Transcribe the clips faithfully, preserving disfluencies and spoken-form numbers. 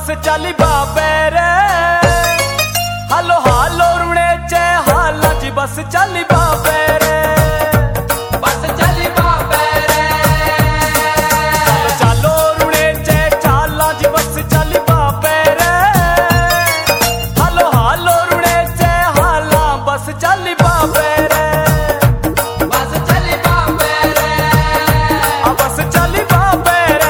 बस चली बाबे रे। हालो हालो रुणे चे हाला जी बस चली बाबे रे। बस चली बाबे रे। चलो चलो रुणे चे चाला जी बस चली बाबे रे। हालो हालो रुणे चे हाला बस चली बाबे रे। बस चली बाबे रे। आ बस चली बाबे रे।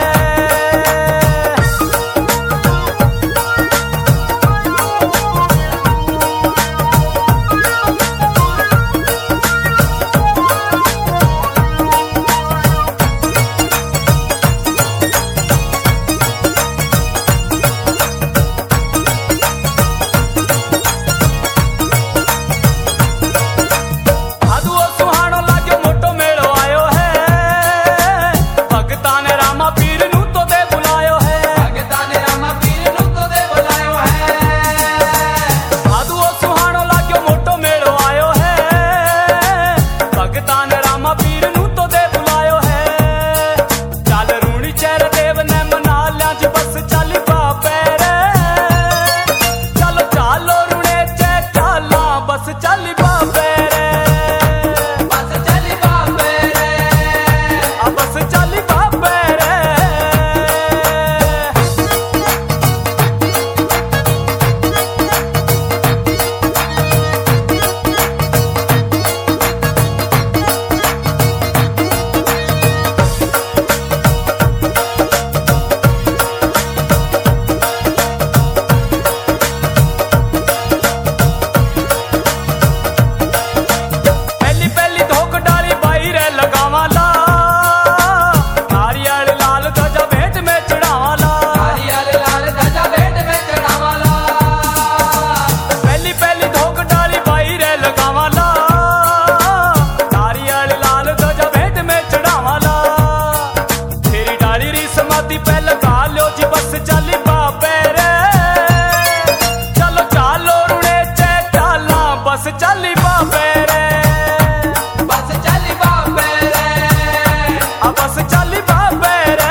चली बाबे रे। बस चली बाबे रे। आ बस चली बाबे रे।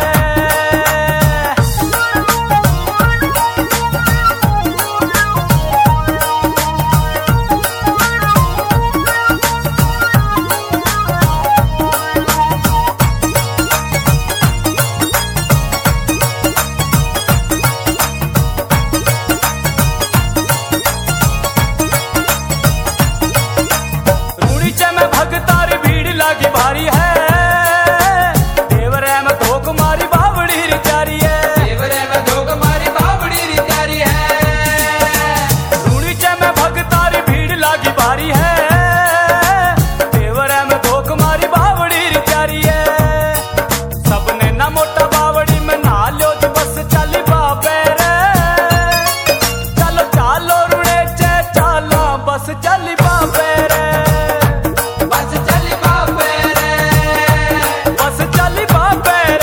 भगतारी भीड़ लागी भारी है। देवरे में धोख मारी बावड़ी री जारी है। देवरे में धोख मारी बावड़ी री जारी है। रूणीचे में भगतारी भीड़ लागी भारी है। देवरे में धोख मारी बावड़ी री जारी है। सबने ना मोटा बावड़ी में ना लो जी बस चली बाबे रे। चलो चालो रूणे चे चाला बस चली बाबे रे। बस चली बाबे रे। बस चली बाबे रे।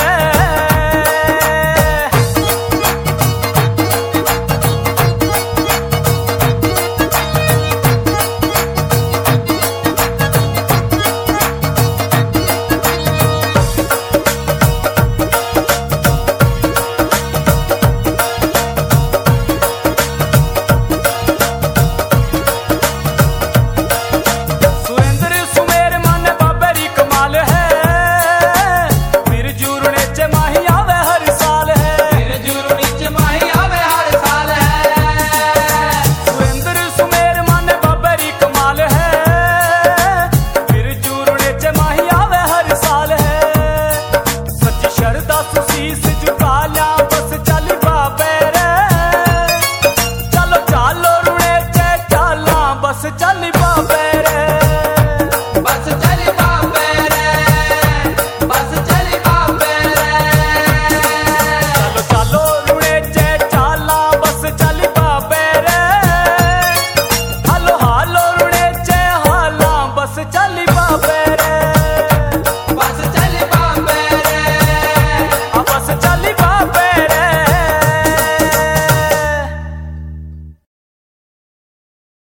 सुरेंद्र सुमेर माने बाबे री कमाल है। बिरजू रुणे चे माही आवे हर साल है। बिरजू रुणी चे माही आवे हर साल है। सुरेंद्र सुमेर माने बाबे री कमाल है। बिरजू रुणे चे माही आवे हर साल है। सच्ची श्रद्धा सुशीस झुका ल्या बस चली बाबे रे। चलो चालो रुणे चे चाला बस चली बाबे रे। बस चली बाबे रे। बस चली बाबे रे। चलो चलो रुणे चे चाला बस चली बाबे रे। हालो हालो रुणे चे हाला बस चली बाबे